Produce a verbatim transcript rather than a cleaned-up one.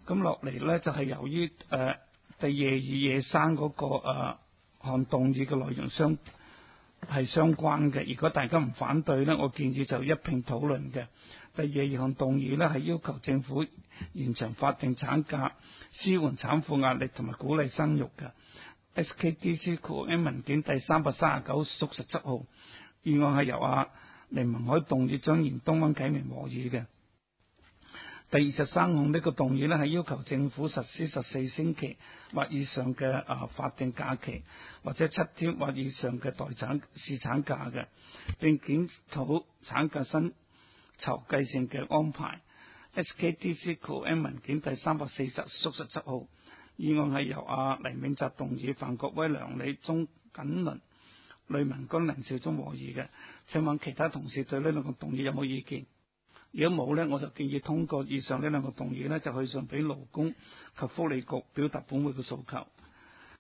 咁落嚟呢，就係、是、由於誒、呃、第廿二、廿三嗰個誒項動議嘅內容相係相關嘅。如果大家唔反對呢，我建議就一併討論嘅。第廿二項動議呢，係要求政府延長法定產假，舒緩產婦壓力同埋鼓勵生育嘅。S K D C Q M 文件第三百三十九屬十七號議案係由阿凌文海動議，將延東灣啟明和議嘅。第二十三項呢個動議呢，係要求政府實施十四星期或以上嘅啊法定假期，或者七天或以上嘅待產侍產假嘅，並檢討產假薪酬計算嘅安排。S K D C Q M 文件第三百四十屬十七號議案係由阿黎永澤動議，范國威、梁理中、瑾倫、呂文君、梁兆忠和議嘅。請問其他同事對呢兩個動議有冇意見？如果冇呢，我就建議通過以上呢兩個動議呢，就去信俾勞工及福利局，表達本會嘅訴求。